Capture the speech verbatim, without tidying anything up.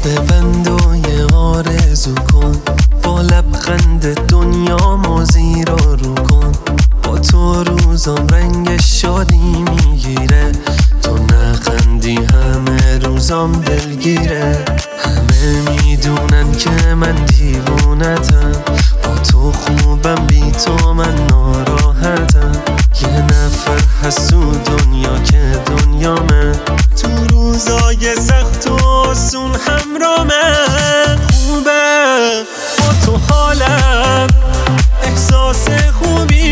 ببند و یه آرزو کن، با لبخند دنیا موزی رو رو کن. با تو روزم رنگ شادی میگیره، تو نخندی همه روزم دلگیره. همه میدونن که من دیوونتم، با تو خوبم بی تو من ناراحتم. یه نفر هست تو دنیا که دنیامه، تو روزای سخت و آسون همرامه. خوبه با تو حالم، احساس خوبی